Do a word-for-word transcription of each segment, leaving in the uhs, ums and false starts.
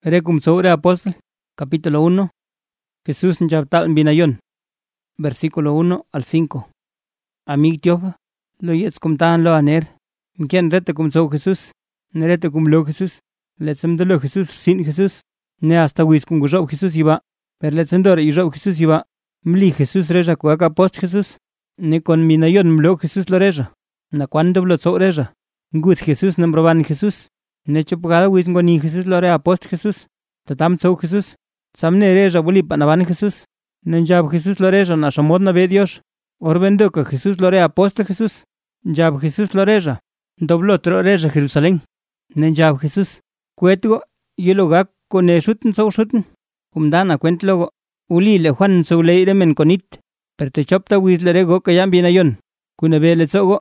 Recum sobre apóstol, capítulo uno. Jesús njabtal binayon. Versículo uno al cinco. Amig tiofa, lo yets cum tan lo aner. Mkien rete cum so Jesús, nerete cum lo Jesús. Letsem de lo Jesús, sin Jesús. Ne hasta wis cum gujob Jesús iba. Per letsem dor y job Jesús iba. Mli Jesús reja cuaca post Jesús. Ne con minayon mlo Jesús lo reja. Na cuando blo so reja. Ngud Jesús nombroban Jesús. Ne chupagada wis ngoni Jesús lo re apost Jesús. Tatam so Jesús. Samne reja buli panaban Jesús. Nenjab Jesús lo reja na shamod na ve Dios. Orbendo que Jesús lo re apost Jesús. Njab Jesús lo reja. Doblo tro reja Jerusalén. Nenjab Jesús. Cuetgo yelo gak con e shuten so shuten. Kumdana cuent logo. Uli le Juan so le iremen conit. Per te chopta wis le rego que yan binayon. Kuna ve le sogo.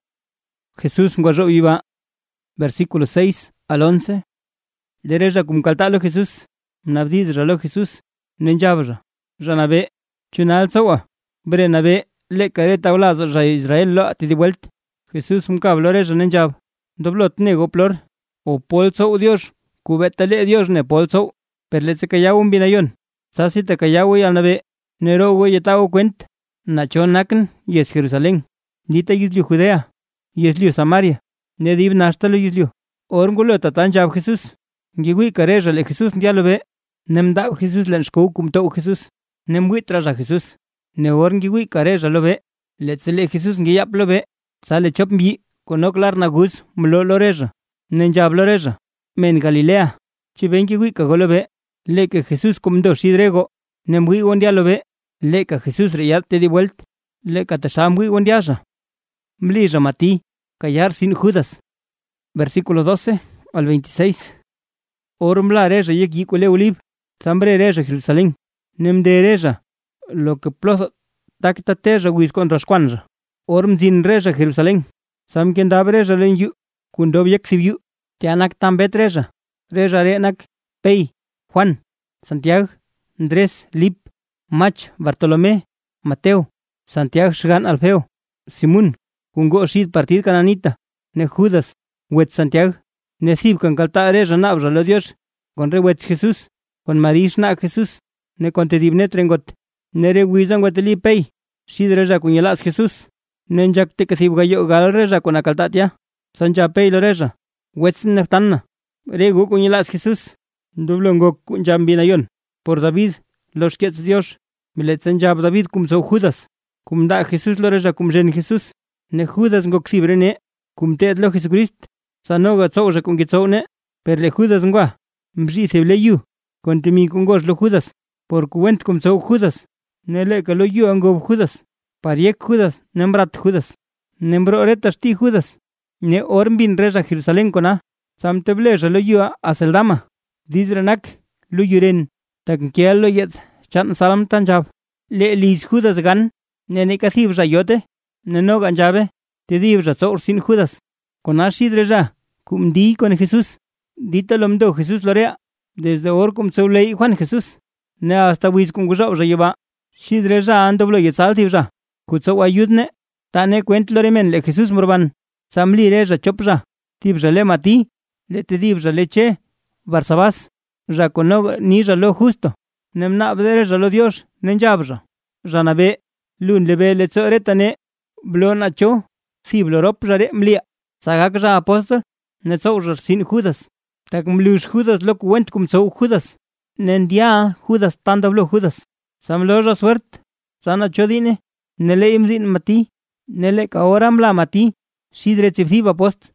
Jesús ngwajo iba. Versículo seis al once. Le reja cum caltalo Jesús. Nabdiz ralo Jesús. Nenjabra. Ranabe. Chunal soa. Bre nabe. Le careta ulaz ra Israel lo ati di vuelt. Jesús un cablo reja nenjab. Doblot nego plor. O polso Dios. Cubeta le Dios ne polso. Per le se cayaw un binayon. Sasi te cayaw y alnabe. Nero go yetaw cuent. Nachon nakn y es Jerusalén. Dita yisliu Judea. Yisliu Samaria. Nedib nashtalo yisliu. Orngulo tatan jab Jesús. Ngiwi kareja le Jesús ndialo be. Nemdab Jesús len shkou kumto Jesús. Nemwi traja Jesús. Ne orngiwi kareja lo be. Letzele Jesús ngiyap lo be. Sale chop mbi. Konoklar nagus mlo loreja. Nenjab loreja. Men Galilea. Chibengiwi kagolo be. Leke Jesús kumdo shidrego. Nemwi ondialo be. Leka Jesús reyate di vuelt. Leka tashamwi ondiaja. Mlija mati. Callar sin Judas. Versículo doce al veintiséis. Ormla reja yek yikule ulib. Sambre reja Jerusalén. Nemde reja. Lo que ploso takta teja wis contra squanja. Orm zin reja Jerusalén. Sam kendab reja len yu. Kundob yek sibiu. Tianak tambet reja. Reja renak. Pei. Juan. Santiago. Andrés. Lip. Mach. Bartolomé. Mateo. Santiago Shgan Alfeo. Simón. Kungo shid partid cananita. Ne Judas. Wet Santiago. Ne sib con calta reja nabra lo Dios. Con re wet Jesús. Con marish na Jesús. Ne contedibne trengot. Ne re wizan weteli pei. Shid reja kunyelas Jesús. Ne njak te kasib gayo gal reja con akaltatia. Sanja pei lo reja. Wetsin neftanna. Regu kunyelas Jesús. Dublongo kunjambinayon. Por David. Los quets Dios. Miletsen jab David cum so Judas. Cum da Jesús lo reja cum jen Jesús. Ne Judas ngok sibrene. Cum ted lo Jesucrist. Sanoga tsoja cum gitsone. Per le Judas ngwa. Mji seble yu. Contemi cum gosh lo Judas. Por cuent cum so Judas. Ne le que lo yu angob Judas. Pariek Judas. Nembrat Judas. Nembro retas ti Judas. Ne ormbin reja Jerusalén kona. Samtebleja lo yu a seldama. Dizrenak. Lo yuren. Taknkiel lo yets. Chan salam tanjab. Le lis Judas gan. Ne nekasib rayote. Ne no ganjabe. Te dibra sor sin Judas. Con ashidreja. Cum di con Jesús. Dita lomdo Jesús lorea. Desde or cum soulei Juan Jesús. Ne hasta wis cum gujau rayeba. Shidreja andoblo yetzaltibra. Kutso ayudne. Tane cuent loremen le Jesús morban. Samli reja chopra. Tibra le mati. Le te dibra leche. Barsabas. Raconog ni lo justo. Nemna abdereja lo Dios. Nenjabra. Ranabe. Lun lebe le tsoretane. Blon acho. Siblorop rare mlia. Sagakra apóstol. Netzour sin Judas. Tak mlush Judas lo cuent cum so Judas. Nendia Judas tandablo Judas. Samlora suert. Sana chodine. Nele imdin mati. Nele kaoram la mati. Shidre tzipziba post.